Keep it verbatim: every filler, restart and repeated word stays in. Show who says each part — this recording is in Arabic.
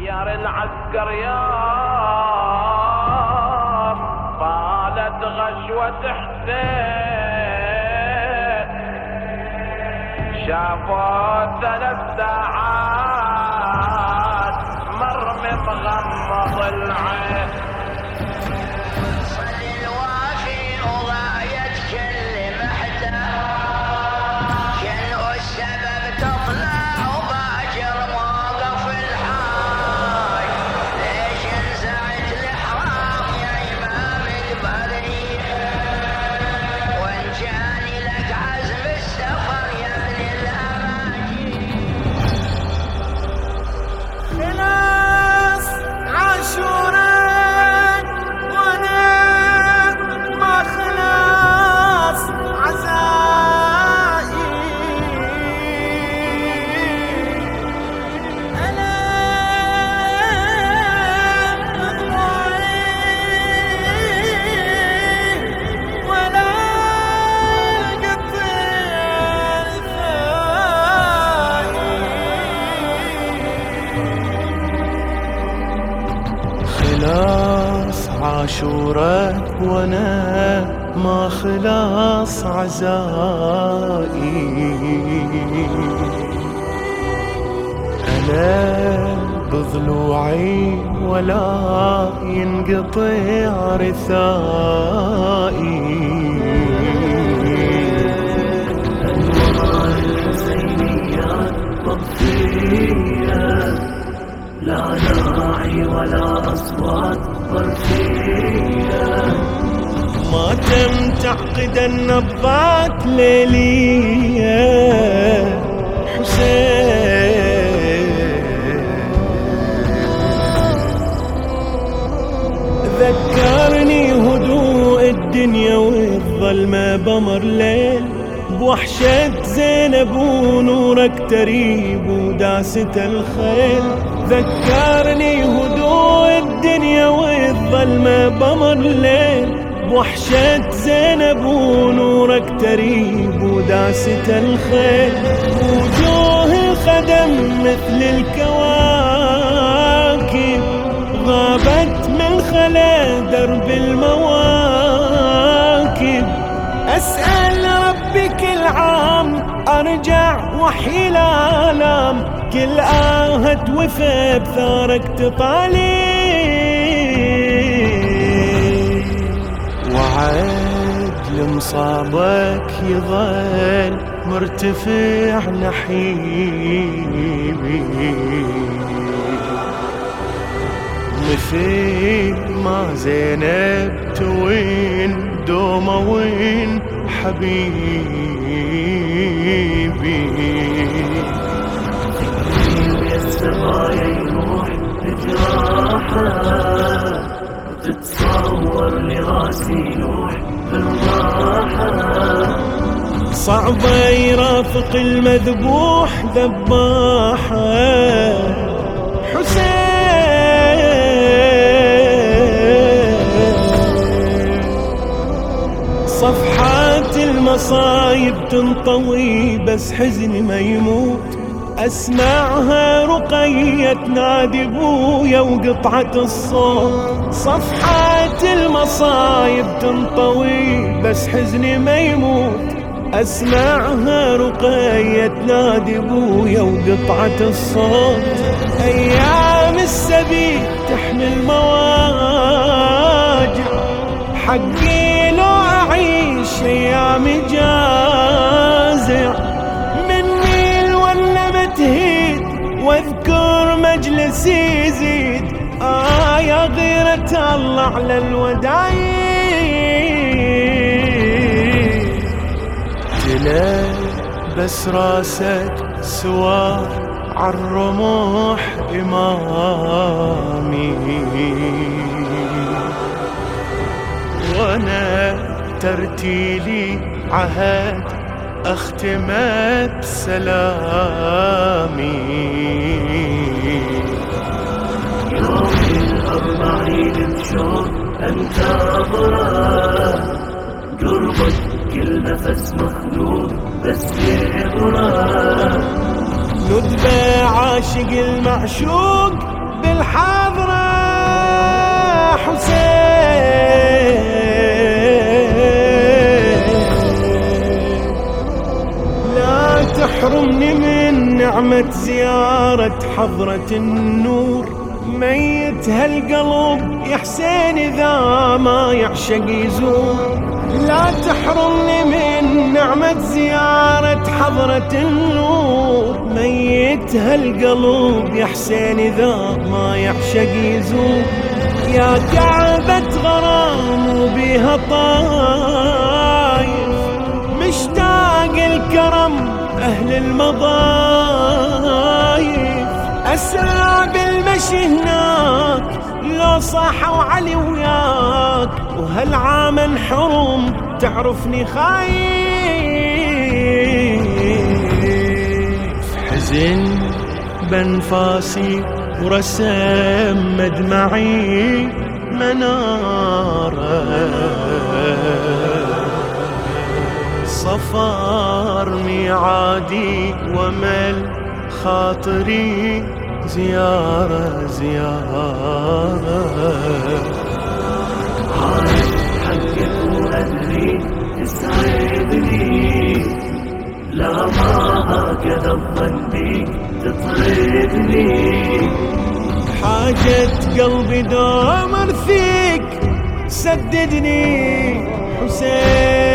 Speaker 1: خير العسكر يا طالت غشوة حسين شافوا ثلاث ساعات مرمي مغمض العين
Speaker 2: صل الوافي وضايت كل محتاج شنو السبب تطلع وباجر موقف الحاج ليش انزعت الحرام يا امام البريه وان جاني لك عزم السفر يا ابن الاماجيد
Speaker 3: خلاص عاشوراء وانا ما خلاص عزائي انا مضموعي ولا قطر خلاص عاشوراء وانا ما خلاص عزائي انا بضلوعي ولا ينقطع رثائي انوار الحسينيات مطفيه لا داعي ولا أصوات برفية ما تم تعقد النبضات ليلية حسين ذكرني هدوء الدنيا والظلمة بمر ليل بوحشة زينب ونورك تريب وداسة الخيل ذكرني هدوء الدنيا والظلمة بمر ليل بوحشة زينب ونورك تريب وداسة الخيل وجوه الخدم مثل الكواكب غابت من خلا درب المواكب أسأل ربي كل عام أرجع وحي الآلام كل آهة وفى بثارك تطالي وعد لمصابك يظل مرتفع نحيبي مثل ما زينب توين دوما وين حبيبي السمايا يروح بجراحة وتتصور لراسي يروح بالراحة صعبة يرافق المذبوح ذباحة حسين صفحات المصايب تنطوي بس حزني ما يموت أسمعها رقية تنادي بويا وقطعة الصوت صفحات المصايب تنطوي بس حزني ما يموت أسمعها رقية تنادي بويا وقطعة الصوت أيام السبي تحمل مواجع حقي لو أعيش أيام جازع واذكر مجلسي يزيد آه يا غيرة الله على الودايع تلبس راسك سوار عالرموح إمامي وانا ترتيلي عهد اختمت بسلامي يوم الأربعين بشوق انتظره قربك كل نفس مخلوق بس يعبره ندبة عاشق المعشوق حسين لا تحرمني من نعمة زيارة حضرة النور. ميت هالقلب يا حسين إذا ما يعشق يزور. لا تحرمني من نعمة زيارة حضرة النور. ميت هالقلب يا حسين إذا ما يعشق يزور. يا كعبة غرام وبيها طايف مشتاق الكرم أهل المضايف. أسرع بالمشي هناك لو صاحوا علي وياك. وهالعام انحرم تعرفني خايف. حزن بنفاسي ورسم مدمعي مناره. صفار ميعادي ومل خاطري زيارة زيارة.
Speaker 4: عارف حقك وأدري تسعدني. لا ما هكذا الظن بيك تطردني.
Speaker 3: حاجة قلبي دوم ارثيك سددني حسين.